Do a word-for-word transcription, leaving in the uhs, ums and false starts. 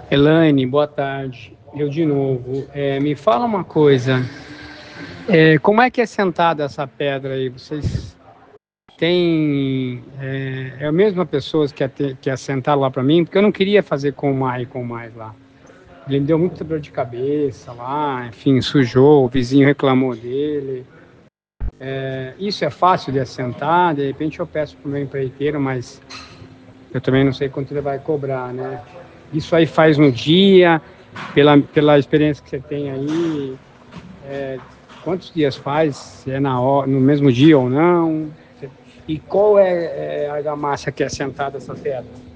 Elaine, boa tarde. Eu de novo. É, me fala uma coisa. É, como é que é sentada essa pedra aí? Vocês têm. É, é a mesma pessoa que ia, ter, que ia sentar lá para mim? Porque eu não queria fazer com o Mai com mais lá. Ele me deu muita dor de cabeça lá, enfim, sujou, o vizinho reclamou dele. É, isso é fácil de assentar, de repente eu peço para o meu empreiteiro, mas eu também não sei quanto ele vai cobrar, né? Isso aí faz no dia, pela, pela experiência que você tem aí, é, quantos dias faz? Se é na hora, no mesmo dia ou não? E qual é, é a argamassa que é assentada essa pedra?